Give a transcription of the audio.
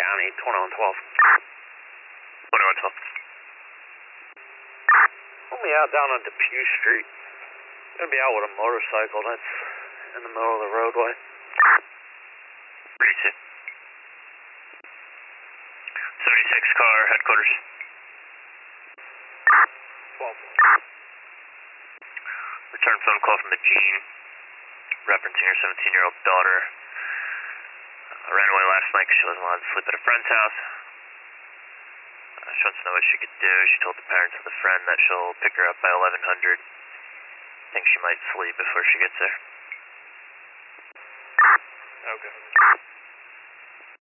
County, 2112. 2112. We'll be out down on Depew Street. Gonna be out with a motorcycle that's in the middle of the roadway. 32. 76 car, headquarters. 12. Return phone call from the Gene, referencing her 17-year-old daughter. Ran away last night because she wasn't allowed to sleep at a friend's house. She wants to know what she could do. She told the parents of the friend that she'll pick her up by 1100. Thinks she might sleep before she gets there. Okay.